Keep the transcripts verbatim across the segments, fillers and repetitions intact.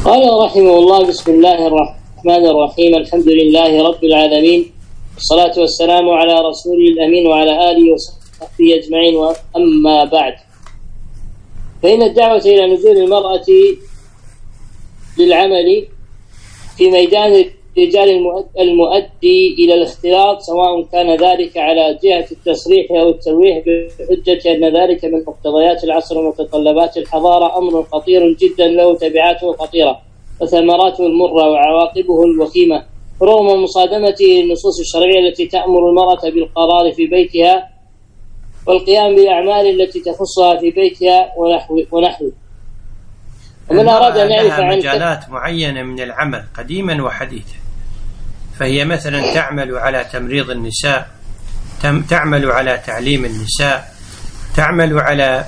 قال رحمه الله: بسم الله الرحمن الرحيم، الحمد لله رب العالمين، والصلاة والسلام على رسول الأمين وعلى آله وصحبه أجمعين، وأما بعد، فإن الدعوة إلى نزول المرأة للعمل في ميدان الرجال المؤدي إلى الاختلاط، سواء كان ذلك على جهة التصريح أو التلويح، بحجة أن ذلك من مقتضيات العصر ومتطلبات الحضارة، أمر خطير جدا له تبعاته خطيرة وثمراته المرة وعواقبه الوخيمة، رغم مصادمته النصوص الشرعية التي تأمر المرأة بالقرار في بيتها والقيام بالأعمال التي تخصها في بيتها ونحو ونحو ومن أراد أن يعرف عن مجالات معينة من العمل قديما وحديثا، فهي مثلا تعمل على تمريض النساء، تعمل على تعليم النساء، تعمل على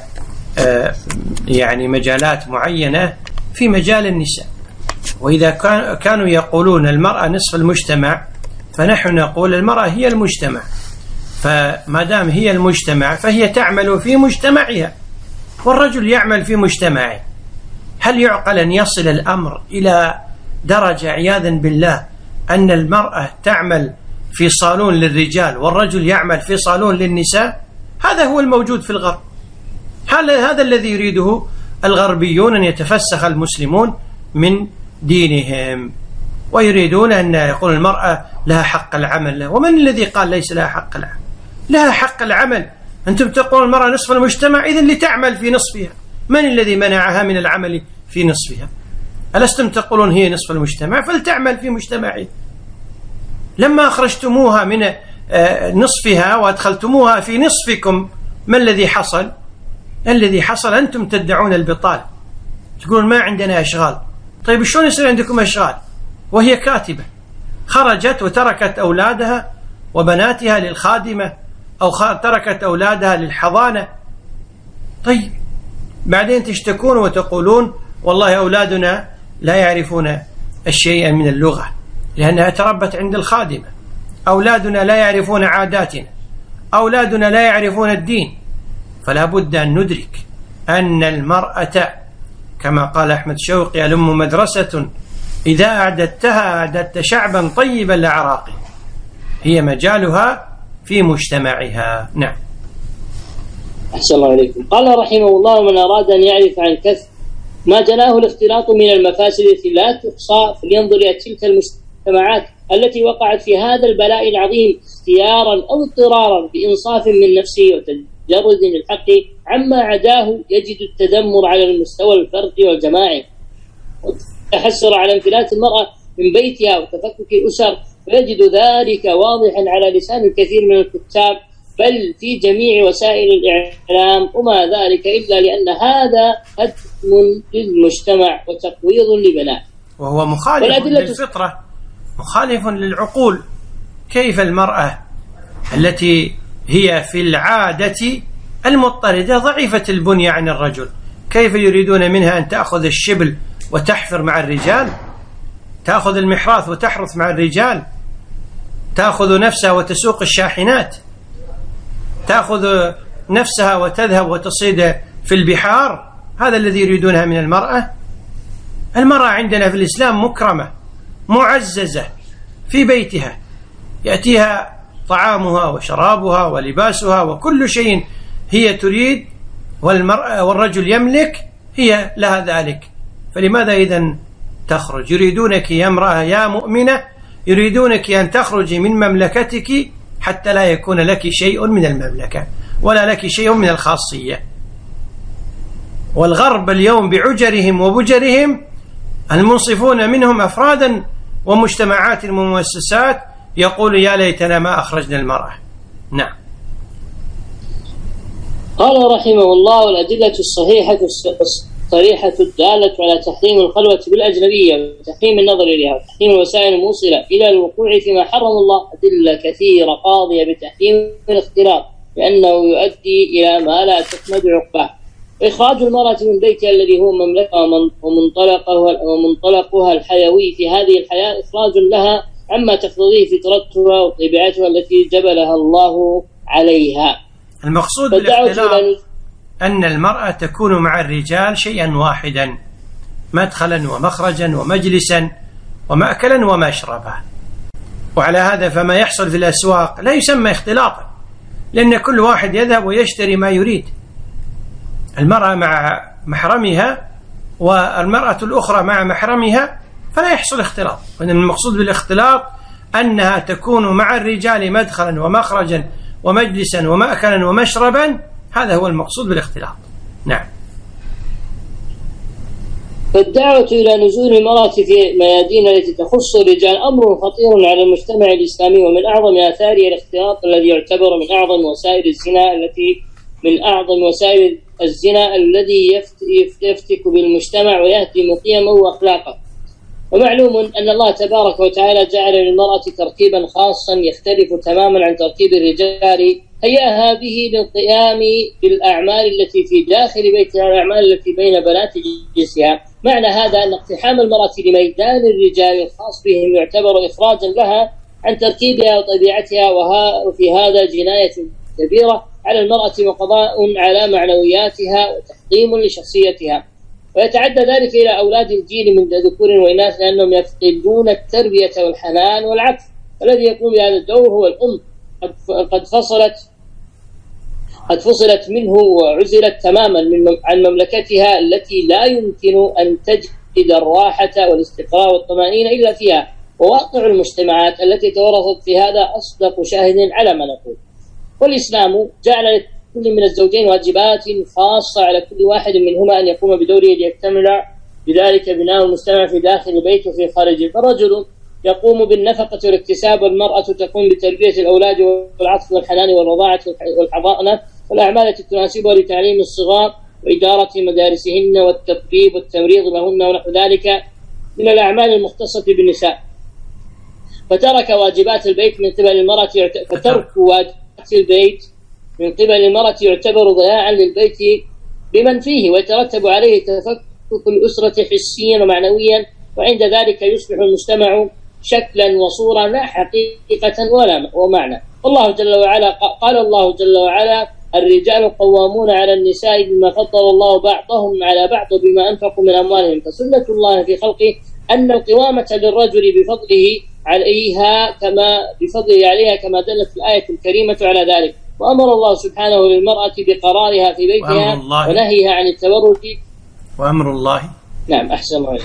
يعني مجالات معينة في مجال النساء. وإذا كانوا يقولون المرأة نصف المجتمع، فنحن نقول المرأة هي المجتمع، فما دام هي المجتمع فهي تعمل في مجتمعها والرجل يعمل في مجتمعه. هل يعقل أن يصل الأمر إلى درجة عياذا بالله أن المرأة تعمل في صالون للرجال والرجل يعمل في صالون للنساء؟ هذا هو الموجود في الغرب، هذا الذي يريده الغربيون، أن يتفسخ المسلمون من دينهم، ويريدون أن يقول المرأة لها حق العمل. ومن الذي قال ليس لها حق العمل؟ لها حق العمل. أنتم تقولون المرأة نصف المجتمع، إذن لتعمل في نصفها. من الذي منعها من العمل في نصفها؟ ألستم تقولون هي نصف المجتمع؟ فلتعمل في مجتمعها. لما أخرجتموها من نصفها وأدخلتموها في نصفكم، ما الذي حصل؟ الذي حصل أنتم تدعون البطالة، تقولون ما عندنا أشغال. طيب شلون يصير عندكم أشغال وهي كاتبة خرجت وتركت أولادها وبناتها للخادمة، أو تركت أولادها للحضانة؟ طيب بعدين تشتكون وتقولون والله أولادنا لا يعرفون الشيء من اللغة لأنها تربت عند الخادمة، أولادنا لا يعرفون عاداتنا، أولادنا لا يعرفون الدين. فلا بد أن ندرك أن المرأة كما قال أحمد شوقي: الأم مدرسة إذا أعددتها أعددت شعبا طيبا لعراقه. هي مجالها في مجتمعها. نعم. أحسن الله عليكم. قال رحمه الله: من أراد أن يعرف عن كثر ما جناه الاختلاط من المفاسد التي لا تحصى فلينظر إلى تلك المجتمعات التي وقعت في هذا البلاء العظيم اختيارا أو اضطرارا، بإنصاف من نفسه وتجرد للحق عما عداه، يجد التدمر على المستوى الفردي والجماعي، والتحسر على انفلات المرأة من بيتها وتفكك الأسر، ويجد ذلك واضحا على لسان الكثير من الكتاب بل في جميع وسائل الإعلام، وما ذلك إلا لأن هذا هدم للمجتمع وتقويض لبنائه، وهو مخالف للفطرة، مخالف للعقول. كيف المرأة التي هي في العادة المضطردة ضعيفة البنية عن الرجل، كيف يريدون منها أن تأخذ الشبل وتحفر مع الرجال، تأخذ المحراث وتحرث مع الرجال، تأخذ نفسها وتسوق الشاحنات، تأخذ نفسها وتذهب وتصيد في البحار؟ هذا الذي يريدونها من المرأة. المرأة عندنا في الإسلام مكرمة معززة في بيتها، يأتيها طعامها وشرابها ولباسها وكل شيء هي تريد، والمرأة والرجل يملك، هي لها ذلك. فلماذا إذن تخرج؟ يريدونك يا امرأة يا مؤمنة، يريدونك أن تخرجي من مملكتك حتى لا يكون لك شيء من المملكة ولا لك شيء من الخاصية. والغرب اليوم بعجرهم وبجرهم المنصفون منهم أفرادا ومجتمعات ومؤسسات يقول يا ليتنا ما أخرجنا المرأة. نعم. قال رحمه الله: والأدلة الصحيحة الصريحة الدالة على تحريم الخلوة بالأجنبية وتحريم النظر إليها وتحريم الوسائل الموصلة إلى الوقوع فيما حرم الله أدلة كثيرة قاضية بتحريم الاختلاط، لأنه يؤدي إلى ما لا تحمد عقباه. إخراج المرأة من بيتها الذي هو مملكة ومنطلقها ومنطلقها الحيوي في هذه الحياة إخراج لها عما تقتضيه فطرتها وطبيعتها التي جبلها الله عليها. المقصود بالاختلاط أن المرأة تكون مع الرجال شيئا واحدا، مدخلا ومخرجا ومجلسا ومأكلا ومشربا. وعلى هذا فما يحصل في الأسواق لا يسمى اختلاطا، لأن كل واحد يذهب ويشتري ما يريد، المرأة مع محرمها والمرأة الأخرى مع محرمها، فلا يحصل اختلاط. وإن المقصود بالاختلاط أنها تكون مع الرجال مدخلا ومخرجا ومجلسا ومأكلا ومشربا، هذا هو المقصود بالاختلاط. نعم. فالدعوة إلى نزول المرأة في ميادين التي تخص الرجال أمر خطير على المجتمع الإسلامي، ومن أعظم آثاره الاختلاط الذي يعتبر من أعظم وسائل الزنا التي من أعظم وسائل الزنا الذي يفتك بالمجتمع ويهدم قيمه وأخلاقه. ومعلوم أن الله تبارك وتعالى جعل للمرأة تركيبا خاصا يختلف تماما عن تركيب الرجال، هيأها به للقيام بالأعمال التي في داخل بيتها والأعمال التي بين بنات جنسها. معنى هذا أن اقتحام المرأة لميدان الرجال الخاص بهم يعتبر إخراجا لها عن تركيبها وطبيعتها، وفي هذا جناية كبيرة على المرأة وقضاء على معنوياتها وتحطيم لشخصيتها. ويتعدى ذلك إلى أولاد الجيل من ذكور وإناث، لأنهم يفقدون التربية والحنان والعطف، الذي يقوم بهذا الدور هو الأم، قد فصلت قد فصلت منه وعزلت تماما عن مملكتها التي لا يمكن أن تجد الراحة والاستقرار والطمأنينة إلا فيها. وواقع المجتمعات التي تورثت في هذا أصدق شاهد على ما نقول. والإسلام جعل لكل من الزوجين واجبات خاصة على كل واحد منهما أن يقوم بدوره ليكتمل بذلك بناء المجتمع في داخل البيت وفي خارجه. فالرجل يقوم بالنفقة والاكتساب، والمرأة تقوم بتربية الأولاد والعطف والحنان والرضاعة والحضانة والأعمال التي تناسبها لتعليم الصغار وإدارة مدارسهن والتطبيب والتمريض لهن ونحو ذلك من الأعمال المختصة بالنساء. فترك واجبات البيت من قبل المرأة فترك واجبات البيت من قبل المرأة يعتبر ضياعا للبيت بمن فيه، ويترتب عليه تفكك الأسرة حسيا ومعنويا، وعند ذلك يصبح المجتمع شكلا وصورا لا حقيقة ولا ومعنى. الله جل وعلا قال الله جل وعلا: الرجال قوامون على النساء بما فضل الله بعضهم على بعض بما أنفقوا من أموالهم. فسنة الله في خلقه أن القوامة للرجل بفضله عليها كما بفضله عليها كما دلت الآية الكريمة على ذلك. وأمر الله سبحانه للمرأة بقرارها في بيتها ونهيها عن التبرج. وأمر الله نعم أحسن الله.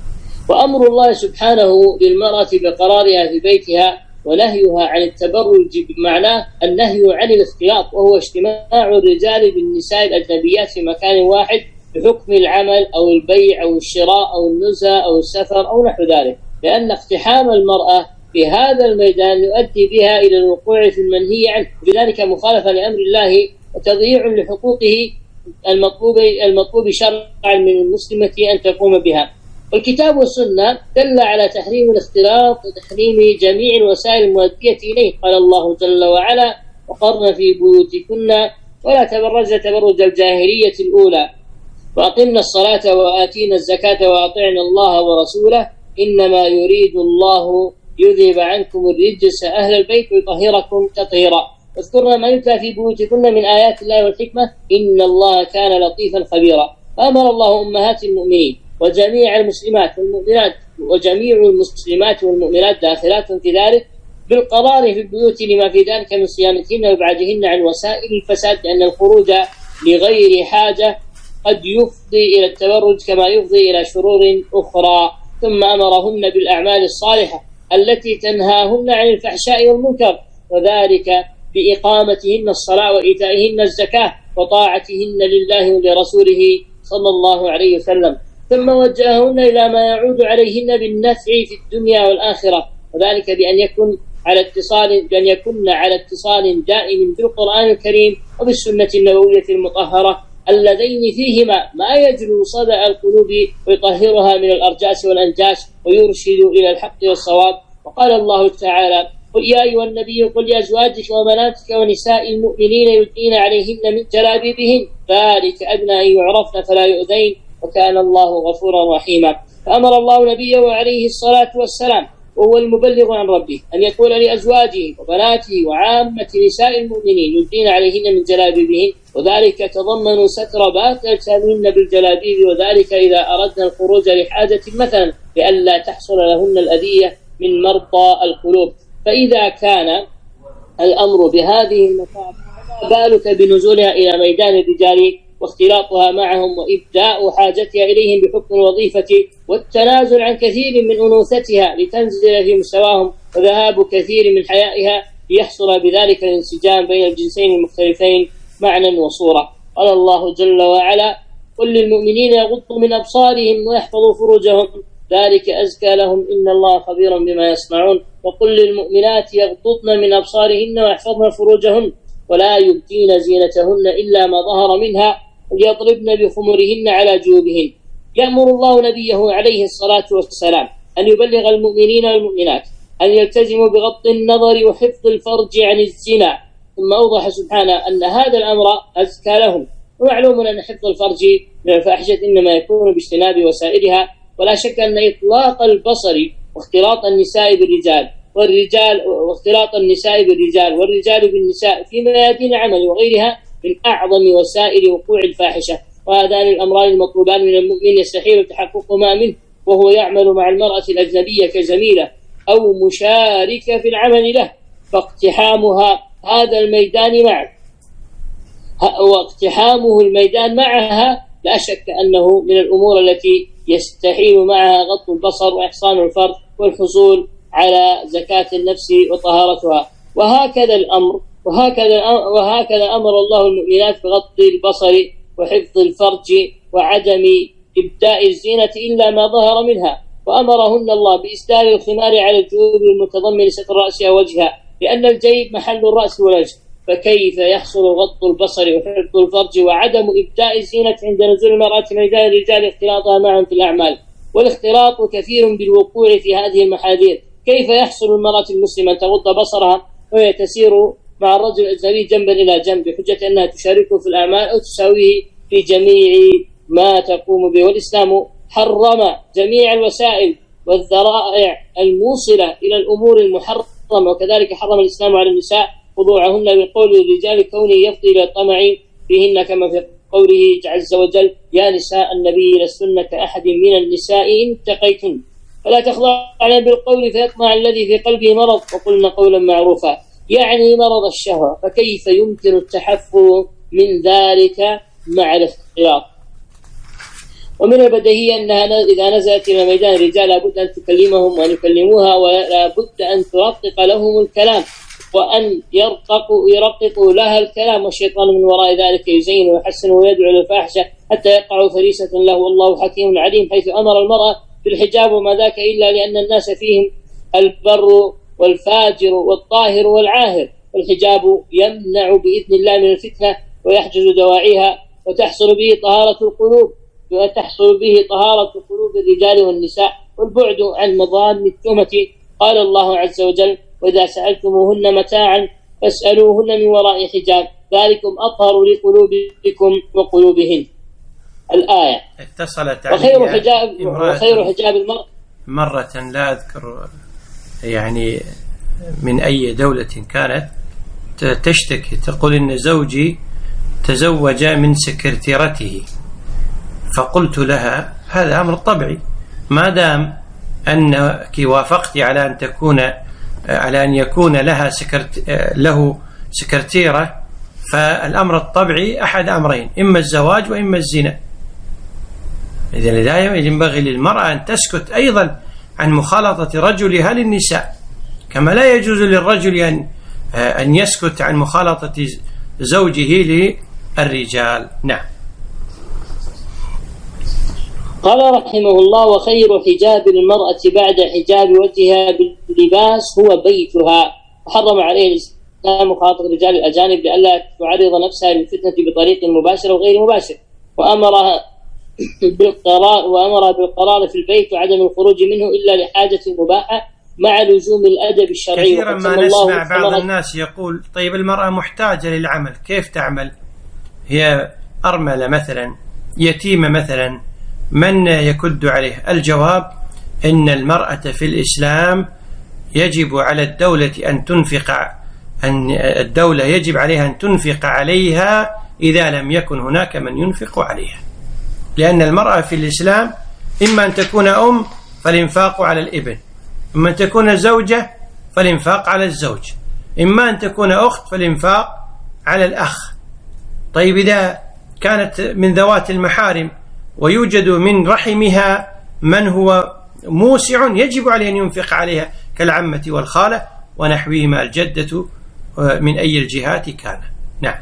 وأمر الله سبحانه للمرأة بقرارها في بيتها ونهيها عن التبرج بمعنى النهي عن الاختلاط، وهو اجتماع الرجال بالنساء الأجنبيات في مكان واحد بحكم العمل أو البيع أو الشراء أو النزهة أو السفر أو نحو ذلك، لأن اقتحام المرأة في هذا الميدان يؤدي بها إلى الوقوع في المنهي عنه، بذلك مخالفة لأمر الله وتضييع لحقوقه المطلوب المطلوب شرعا من المسلمة أن تقوم بها. والكتاب والسنة دل على تحريم الاختلاط وتحريم جميع الوسائل المؤدية إليه. قال الله جل وعلا: وقرن في بيوتكن ولا تبرجن تبرج الجاهلية الأولى وأقمنا الصلاة وآتينا الزكاة وأطعنا الله ورسوله إنما يريد الله يذهب عنكم الرجس أهل البيت ويطهركم تطهيرا واذكرن ما يتلى في بيوتكن من آيات الله والحكمة إن الله كان لطيفا خبيرا. فأمر الله أمهات المؤمنين وجميع المسلمات والمؤمنات وجميع المسلمات والمؤمنات داخلات في ذلك بالقرار في البيوت لما في ذلك من صيانتهن وإبعادهن عن وسائل الفساد، لأن الخروج لغير حاجة قد يفضي إلى التبرج كما يفضي إلى شرور أخرى. ثم أمرهن بالأعمال الصالحة التي تنهاهن عن الفحشاء والمنكر، وذلك بإقامتهن الصلاة وإيتائهن الزكاة وطاعتهن لله ولرسوله صلى الله عليه وسلم. ثم وجههن إلى ما يعود عليهن بالنفع في الدنيا والآخرة، وذلك بأن يكن على اتصال بأن يكن على اتصال دائم بالقرآن الكريم وبالسنة النبوية المطهرة اللذين فيهما ما يجلو صدع القلوب ويطهرها من الأرجاس والأنجاس ويرشد إلى الحق والصواب. وقال الله تعالى: قل يا أيها النبي قل لأزواجك وبناتك ونساء المؤمنين يدنين عليهن من جلابيبهن ذلك أدنى أن يعرفن فلا يؤذين وكان الله غفورا رحيما. فأمر الله نبيه عليه الصلاة والسلام وهو المبلغ عن ربه أن يقول لأزواجه وبناته وعامة نساء المؤمنين يدنين عليهن من جلابيبهن وذلك تضمن ستر باطل أجسامهن بالجلابيب، وذلك إذا أردنا الخروج لحاجة مثلا لئلا تحصل لهن الأذية من مرضى القلوب. فإذا كان الأمر بهذه المكان فما بالك بنزولها إلى ميدان الرجال واختلاطها معهم وإبداء حاجتها إليهم بحكم الوظيفة والتنازل عن كثير من أنوثتها لتنزل في مستواهم، وذهاب كثير من حيائها ليحصل بذلك الانسجام بين الجنسين المختلفين معنى وصورة. قال الله جل وعلا: قل للمؤمنين يغضوا من أبصارهم ويحفظوا فروجهم ذلك أزكى لهم إن الله خبير بما يصنعون. وقل للمؤمنات يغضضن من أبصارهن ويحفظن فروجهن ولا يبدين زينتهن إلا ما ظهر منها وليضربن بخمرهن على جيوبهن. يأمر الله نبيه عليه الصلاة والسلام أن يبلغ المؤمنين والمؤمنات أن يلتزموا بغض النظر وحفظ الفرج عن الزنا، ثم أوضح سبحانه أن هذا الأمر أزكى لهم. ومعلوم أن حفظ الفرج من الفاحشة إنما يكون باجتناب وسائلها، ولا شك أن إطلاق البصر واختلاط النساء بالرجال والرجال واختلاط النساء بالرجال والرجال بالنساء في ميادين العمل وغيرها من أعظم وسائل وقوع الفاحشة، وهذان الأمران المطلوبان من المؤمن يستحيل تحققهما منه وهو يعمل مع المرأة الأجنبية كزميلة أو مشاركة في العمل له، فاقتحامها هذا الميدان معه واقتحامه الميدان معها لا شك أنه من الأمور التي يستحيل معها غض البصر وإحصان الفرج والحصول على زكاة النفس وطهارتها. وهكذا الأمر وهكذا وهكذا أمر الله المؤمنات بغض البصر وحفظ الفرج وعدم إبداء الزينة إلا ما ظهر منها، وأمرهن الله بإسدال الخمار على الجيوب المتضمن ستر رأسها ووجهها، لأن الجيب محل الرأس والوجه، فكيف يحصل غض البصر وحفظ الفرج وعدم إبداء الزينة عند نزول المرأة ميدان الرجال اختلاطها معهم في الأعمال؟ والاختلاط كثير بالوقوع في هذه المحاذير. كيف يحصل المرأة المسلمة أن تغض بصرها وهي تسير مع الرجل الأجنبي جنبا إلى جنب بحجة أنها تشاركه في الأعمال أو تساويه في جميع ما تقوم به؟ والإسلام حرم جميع الوسائل والذرائع الموصلة إلى الأمور المحرمة، وكذلك حرم الإسلام على النساء خضوعهن بالقول للرجال كونه يفضي إلى الطمع فيهن، كما في قوله عز وجل: يا نساء النبي لستن كأحد من النساء إن اتقيتن فلا تخضعن بالقول فيطمع الذي في قلبه مرض وقلن قولا معروفا، يعني مرض الشهوة. فكيف يمكن التحفظ من ذلك مع الاختلاط؟ ومن البديهي أنها إذا نزلت إلى ميدان الرجال لابد أن تكلمهم وأن يكلموها، ولابد أن ترقق لهم الكلام وأن يرققوا يرققوا لها الكلام، والشيطان من وراء ذلك يزين ويحسن ويدعو للفاحشة حتى يقعوا فريسة له، والله حكيم عليم، حيث أمر المرأة بالحجاب وما ذاك إلا لأن الناس فيهم البر والفاجر والطاهر والعاهر، والحجاب يمنع بإذن الله من الفتنة ويحجز دواعيها، وتحصل به طهارة القلوب وتحصل به طهارة قلوب الرجال والنساء والبعد عن مظان التهمة. قال الله عز وجل: وإذا سألتموهن متاعا فاسألوهن من وراء حجاب ذلكم أطهر لقلوبكم وقلوبهن. الآية. اتصلت وخير حجاب وخير حجاب المرء مرة لا أذكر يعني من أي دولة كانت تشتكي تقول إن زوجي تزوج من سكرتيرته، فقلت لها هذا أمر طبيعي ما دام أنك وافقت على أن تكون على أن يكون لها سكرت له سكرتيرة، فالأمر الطبيعي أحد أمرين: إما الزواج وإما الزنا. إذن لا ينبغي للمرأة أن تسكت أيضا عن مخالطة رجلها للنساء، كما لا يجوز للرجل أن أن يسكت عن مخالطة زوجه للرجال. نعم. قال رحمه الله: وخير حجاب المرأة بعد حجاب وجهها باللباس هو بيتها، وحرم عليه الإسلام مخاطبة الرجال الأجانب لئلا تعرض نفسها للفتنة بطريق مباشر وغير مباشر، وأمرها بالقرار وأمر بالقرار في البيت وعدم الخروج منه إلا لحاجة مباحة مع لزوم الأدب الشرعي. كثيرا ما نسمع بعض الناس يقول: طيب المرأة محتاجة للعمل، كيف تعمل؟ هي أرملة مثلا، يتيمة مثلا، من يكد عليه؟ الجواب: إن المرأة في الإسلام يجب على الدولة أن تنفق أن الدولة يجب عليها أن تنفق عليها إذا لم يكن هناك من ينفق عليها. لأن المرأة في الإسلام إما أن تكون أم فالإنفاق على الابن، إما أن تكون زوجة فالإنفاق على الزوج، إما أن تكون أخت فالإنفاق على الأخ. طيب إذا كانت من ذوات المحارم ويوجد من رحمها من هو موسع يجب عليه أن ينفق عليها كالعمة والخالة ونحوهما، الجدة من أي الجهات كان. نعم.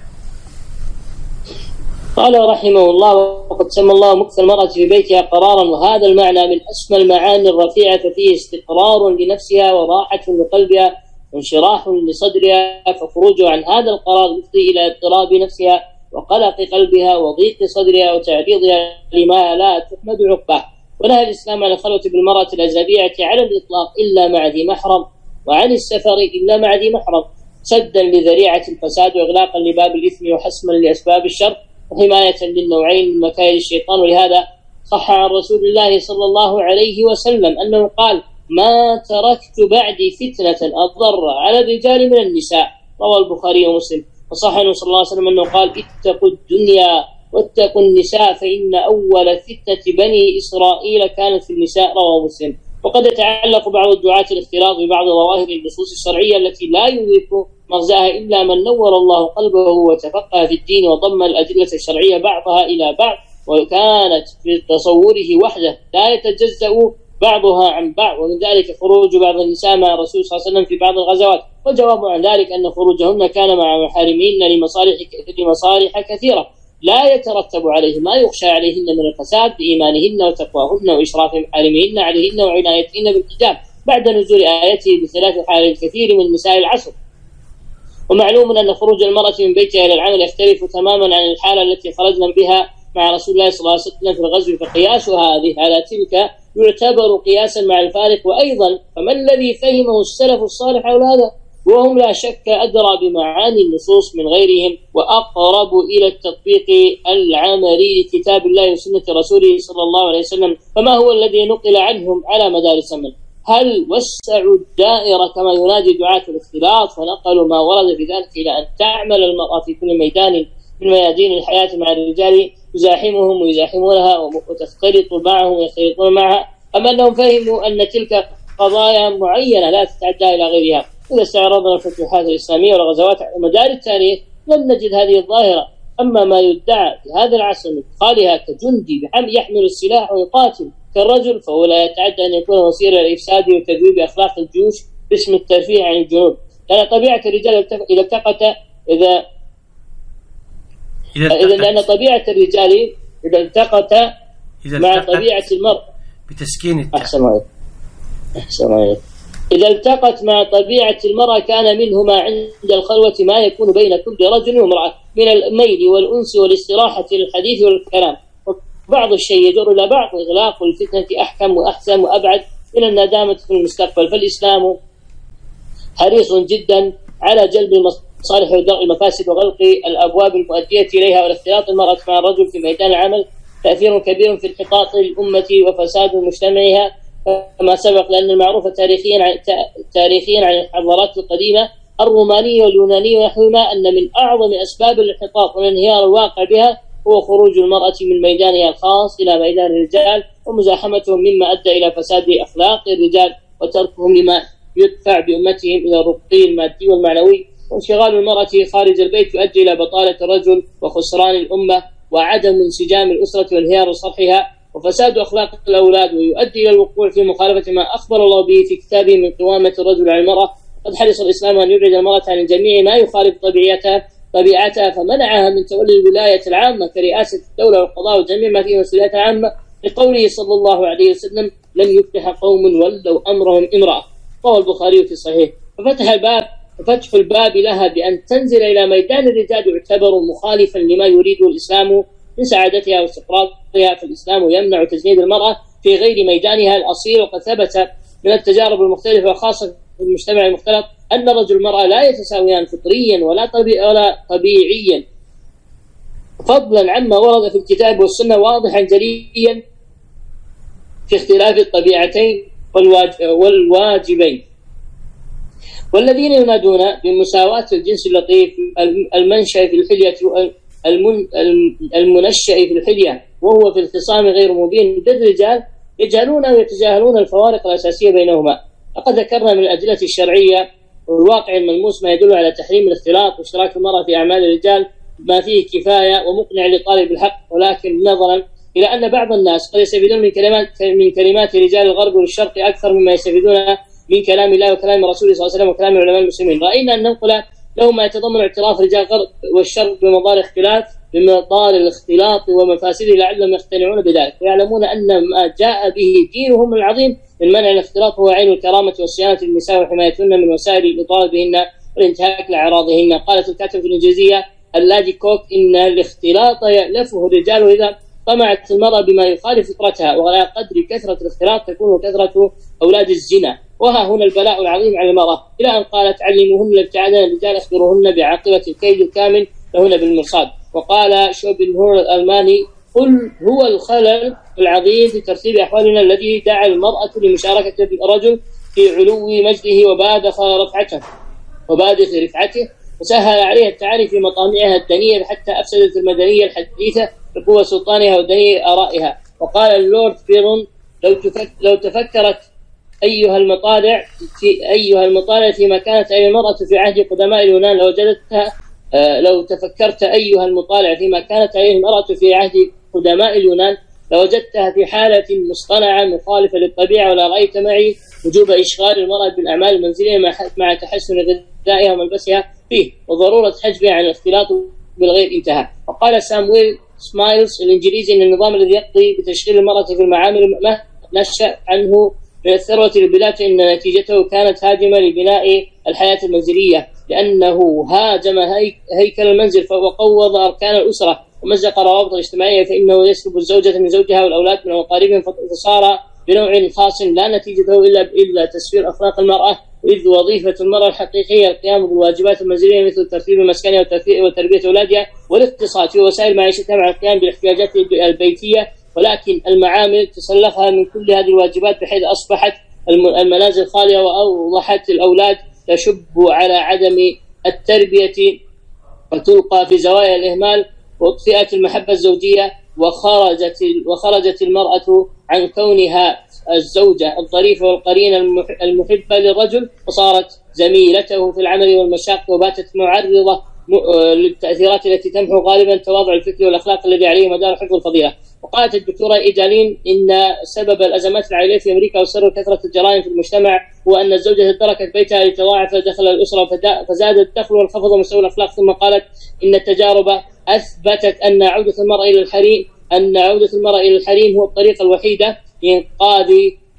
قال رحمه الله: وقد سمى الله مكث المرأة في بيتها قرارا، وهذا المعنى من أسمى المعاني الرفيعة، ففيه استقرار لنفسها وراحة لقلبها وانشراح لصدرها، فخروجه عن هذا القرار يفضي إلى اضطراب نفسها وقلق قلبها وضيق صدرها وتعريضها لما لا تحمد عقباه. ونهى الإسلام عن الخلوة بالمرأة الأجنبية على الإطلاق إلا مع ذي محرم، وعن السفر إلا مع ذي محرم، سدا لذريعة الفساد وإغلاقا لباب الإثم وحسما لأسباب الشر وحماية للنوعين من مكايد الشيطان. ولهذا صح عن رسول الله صلى الله عليه وسلم أنه قال: ما تركت بعدي فتنة أضر على الرجال من النساء، رواه البخاري ومسلم. وصح عنه صلى الله عليه وسلم أنه قال: اتقوا الدنيا واتقوا النساء فإن أول فتنة بني إسرائيل كانت في النساء، رواه مسلم. وقد يتعلق بعض الدعاة الاختلاط ببعض ظواهر النصوص الشرعية التي لا يدرك مغزاها إلا من نور الله قلبه وتفقه في الدين وضم الأدلة الشرعية بعضها إلى بعض، وكانت في تصوره وحده لا يتجزأ بعضها عن بعض، ومن ذلك خروج بعض النساء مع الرسول صلى الله عليه وسلم في بعض الغزوات. والجواب عن ذلك أن خروجهن كان مع محارمهن لمصالح لمصالح كثيرة لا يترتب عليه ما يخشى عليهن من الفساد بإيمانهن وتقواهن وإشراف محارمهن عليهن وعنايتهن بالحجاب بعد نزول آيته بثلاث حال الكثير من نساء العصر. ومعلوم أن خروج المرأة من بيتها إلى العمل يختلف تماما عن الحالة التي خرجنا بها مع رسول الله صلى الله عليه وسلم في الغزو، فقياس هذه على تلك يعتبر قياسا مع الفارق. وأيضا فما الذي فهمه السلف الصالح حول هذا، وهم لا شك أدرى بمعاني النصوص من غيرهم وأقرب إلى التطبيق العملي لكتاب الله وسنة رسوله صلى الله عليه وسلم. فما هو الذي نقل عنهم على مدار الزمن؟ هل وسعوا الدائرة كما ينادي دعاة الاختلاط فنقلوا ما ورد في ذلك إلى أن تعمل المرأة في كل ميدان من ميادين الحياة مع الرجال يزاحمهم ويزاحمونها وتختلط معهم ويختلطون معها، أم أنهم فهموا أن تلك قضايا معينة لا تتعدى إلى غيرها؟ إذا استعرضنا الفتوحات الإسلامية والغزوات على مدار التاريخ لم نجد هذه الظاهرة. أما ما يدعى في هذا العصر من ادخالها كجندي بحمل يحمل السلاح ويقاتل كالرجل، فهو لا يتعدى أن يكون وسيلة للإفساد وتذويب أخلاق الجيوش باسم الترفيه عن الجنود، لأن طبيعة الرجال إذا التقت إذا إذا لأن طبيعة الرجال إذا التقت مع طبيعة المرء بتسكين التاء أحسن عليك أحسن عليك إذا التقت مع طبيعة المرأة كان منهما عند الخلوة ما يكون بين كل رجل وامرأة من الميل والأنس والاستراحة للحديث والكلام، وبعض الشيء يجر إلى بعض، وإغلاق الفتنة أحكم وأحسن وأبعد من الندامة في المستقبل. فالإسلام حريص جدا على جلب المصالح ودرء المفاسد وغلق الأبواب المؤدية إليها، والاختلاط المرأة مع الرجل في ميدان العمل تأثير كبير في انحطاط الأمة وفساد مجتمعها كما سبق، لأن المعروف تاريخيا عن تاريخيا عن الحضارات القديمة الرومانية واليونانية ونحوهما أن من أعظم أسباب الانحطاط والانهيار الواقع بها هو خروج المرأة من ميدانها الخاص إلى ميدان الرجال ومزاحمتهم، مما أدى إلى فساد أخلاق الرجال وتركهم لما يدفع بأمتهم إلى الرقي المادي والمعنوي. وانشغال المرأة خارج البيت يؤدي إلى بطالة الرجل وخسران الأمة وعدم انسجام الأسرة وانهيار صرحها وفساد أخلاق الأولاد، ويؤدي إلى الوقوع في مخالفة ما أخبر الله به في كتابه من قوامة الرجل على المرأة. قد حرص الإسلام أن يبعد المرأة عن جميع ما يخالف طبيعتها طبيعتها فمنعها من تولي الولاية العامة كرئاسة الدولة والقضاء وجميع ما فيه مسؤوليات عامة، لقوله صلى الله عليه وسلم: لن يفلح قوم ولوا أمرهم امرأة، رواه البخاري في الصحيح. ففتح الباب وفتح الباب لها بأن تنزل إلى ميدان الرجال يعتبر مخالفا لما يريده الإسلام من سعادتها واستقرارها، فالإسلام يمنع تجنيد المرأة في غير ميدانها الأصيل. وقد ثبت من التجارب المختلفة وخاصة في المجتمع المختلط أن الرجل والمرأة لا يتساويان فطريا ولا طبيعيا ولا طبيعيا، فضلا عما ورد في الكتاب والسنة واضحا جليا في اختلاف الطبيعتين والواجبين. والذين ينادون بمساواة الجنس اللطيف المنشأ في الحلية المنشأ في الحلية وهو في الخصام غير مبين بالرجال يجهلون ويتجاهلون الفوارق الأساسية بينهما. لقد ذكرنا من الأدلة الشرعية والواقع الملموس ما يدل على تحريم الاختلاط واشتراك المرأة في أعمال الرجال ما فيه كفاية ومقنع لطالب الحق، ولكن نظرا إلى أن بعض الناس قد يستفيدون من كلمات من كلمات رجال الغرب والشرق أكثر مما يستفيدون من كلام الله وكلام رسوله صلى الله عليه وسلم وكلام علماء المسلمين، رأينا أن ننقل لهم ما يتضمن اعتراف رجال الغرب والشرق بمضار الاختلاف بمضار الاختلاط ومفاسده لعلهم يقتنعون بذلك ويعلمون أن ما جاء به دينهم العظيم من منع الاختلاط هو عين الكرامة والصيانة للنساء وحمايتهن من وسائل الإضرار بهن والانتهاك لأعراضهن. قالت الكاتبة الإنجليزية اللادي كوك إن الاختلاط يألفه الرجال وإذا طمعت المرأة بما يخالف فطرتها، وعلى قدر كثرة الاختلاط تكون كثرة أولاد الزنا، وها هنا البلاء العظيم على المرأة، إلى أن قالت علموهن الابتعاد عن الرجال أخبروهن بعاقبة الكيد الكامل لهن بالمرصاد. وقال شوبنهور الألماني قل هو الخلل العظيم في ترتيب أحوالنا الذي دعا المرأة لمشاركة الرجل في علو مجده وبادخ رفعته وبادخ رفعته وسهل عليها التعالي في مطامعها الدنية حتى أفسدت المدنية الحديثة بقوة سلطانها ودنية آرائها. وقال اللورد بيرون لو, تفك لو تفكرت أيها المطالع في أيها المطالع فيما كانت أي المرأة في عهد قدماء اليونان لوجدتها آه لو تفكرت أيها المطالع فيما كانت أي المرأة في عهد قدماء اليونان لوجدتها في حالة مصطنعة مخالفة للطبيعة، ولا رأيت معي وجوب إشغال المرأة بالأعمال المنزلية مع تحسن غذائها وملبسها فيه وضرورة حجبها عن الاختلاط بالغير. انتهى. وقال سامويل سمايلز الإنجليزي إن النظام الذي يقضي بتشغيل المرأة في المعامل ما نشأ عنه من الثروة للبلاد إن نتيجته كانت هاجمة لبناء الحياة المنزلية، لأنه هاجم هيكل المنزل وقوض أركان الأسرة ومزق الروابط الاجتماعية، فإنه يسلب الزوجة من زوجها والأولاد من أقاربهم، فصار بنوع خاص لا نتيجته إلا إلا تسفير أخلاق المرأة، إذ وظيفة المرأة الحقيقية القيام بالواجبات المنزلية مثل ترتيب مسكنها وتربية أولادها والاقتصاد في وسائل معيشتها مع القيام بالاحتياجات البيتية، ولكن المعامل تسلخها من كل هذه الواجبات بحيث أصبحت المنازل خالية وأوضحت الأولاد تشب على عدم التربية وتلقى في زوايا الإهمال وأطفئت المحبة الزوجية، وخرجت وخرجت المرأة عن كونها الزوجة الظريفة والقرينة المحبة للرجل وصارت زميلته في العمل والمشاق، وباتت معرضة للتأثيرات التي تمحو غالبا تواضع الفكر والأخلاق الذي عليه مدار حفظ الفضيلة. وقالت الدكتورة إيدالين إن سبب الأزمات العائلية في أمريكا وسر كثرة الجرائم في المجتمع هو أن الزوجة تركت بيتها لتضاعف دخل الأسرة فزاد الدخل وانخفض مستوى الأخلاق. ثم قالت إن التجارب أثبتت أن عودة المرأة إلى الحريم أن عودة المرأة إلى الحريم هو الطريقة الوحيدة لإنقاذ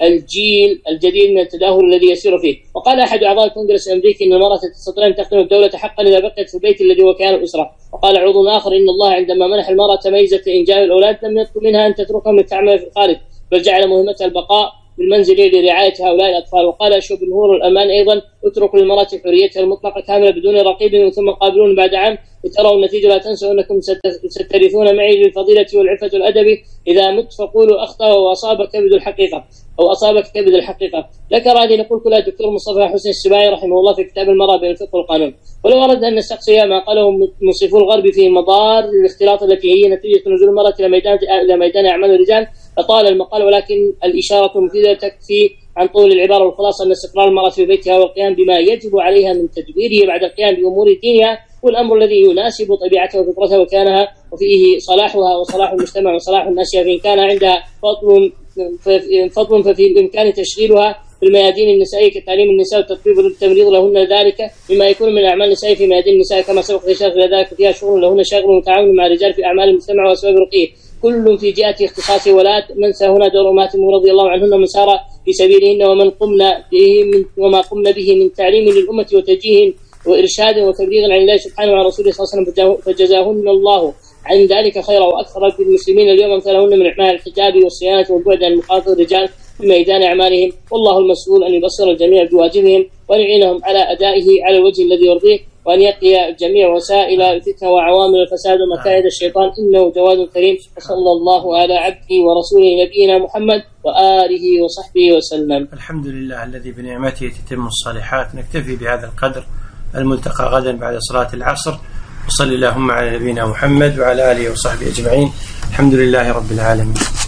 الجيل الجديد من التدهور الذي يسير فيه. وقال أحد أعضاء الكونغرس الأمريكي إن المرأة تستطيع أن تخدم الدولة حقا إذا بقيت في البيت الذي هو كيان الأسرة. وقال عضو آخر إن الله عندما منح المرأة ميزة إنجاب الأولاد لم يطلب منها أن تتركهم لتعمل في الخارج، بل جعل مهمتها البقاء بالمنزل لرعاية هؤلاء الأطفال. وقال شوبنهور الأمان أيضا اترك للمرأة حريتها المطلقة كاملة بدون رقيب ثم قابلون بعد عام لتروا النتيجة، لا تنسوا أنكم سترثون معي للفضيلة والعفة والأدب، إذا مت فقولوا أخطأ وأصاب كبد الحقيقة أو أصابك كبد الحقيقة. ذكر هذه نقول كلها الدكتور مصطفى حسين السباعي رحمه الله في كتاب المرأة بين الفقه والقانون. ولو أردنا أن نستقصي ما قاله منصفو الغرب في مضار الاختلاط التي هي نتيجة نزول المرأة إلى ميدان إلى ميدان أعمال الرجال فطال المقال، ولكن الإشارة المفيدة تكفي عن طول العبارة، والخلاصة أن استقرار المرأة في بيتها والقيام بما يجب عليها من تدبيره بعد القيام بأمور دينها والأمر الذي يناسب طبيعتها وفطرتها وكانها وفيه صلاحها وصلاح المجتمع وصلاح الناس، فإن كان عندها فضل فضل ففي الإمكان تشغيلها في الميادين النسائية كتعليم النساء والتطبيب والتمريض لهن ذلك مما يكون من الأعمال النسائية في ميادين النساء كما سبق الإشارة إلى ذلك، فيها شغل لهن شغل وتعاون مع الرجال في أعمال المجتمع وأسباب رقيه كل في جهة اختصاصه، ولا ننسى هنا دور أمهاتهم رضي الله عنهن من سار في سبيلهن ومن قمنا به من وما قمنا به من تعليم للأمة وتوجيه وإرشاد وتبليغ عن الله سبحانه وعن رسوله صلى الله عليه وسلم، فجزاهن الله عن ذلك خيرا وأكثر بالمسلمين اليوم أمثالهن من إعمال الحجاب والصيانة والبعد عن مخاطر الرجال في ميدان أعمالهم، والله المسؤول أن يبصر الجميع بواجبهم وأن يعينهم على أدائه على الوجه الذي يرضيه، وأن يقي جميع وسائل الفتنة وعوامل الفساد ومكائد الشيطان إنه جواد كريم. وصلى الله على عبده ورسوله نبينا محمد وآله وصحبه وسلم. الحمد لله الذي بنعمته تتم الصالحات. نكتفي بهذا القدر. الملتقى غدا بعد صلاة العصر. وصل اللهم على نبينا محمد وعلى آله وصحبه أجمعين. الحمد لله رب العالمين.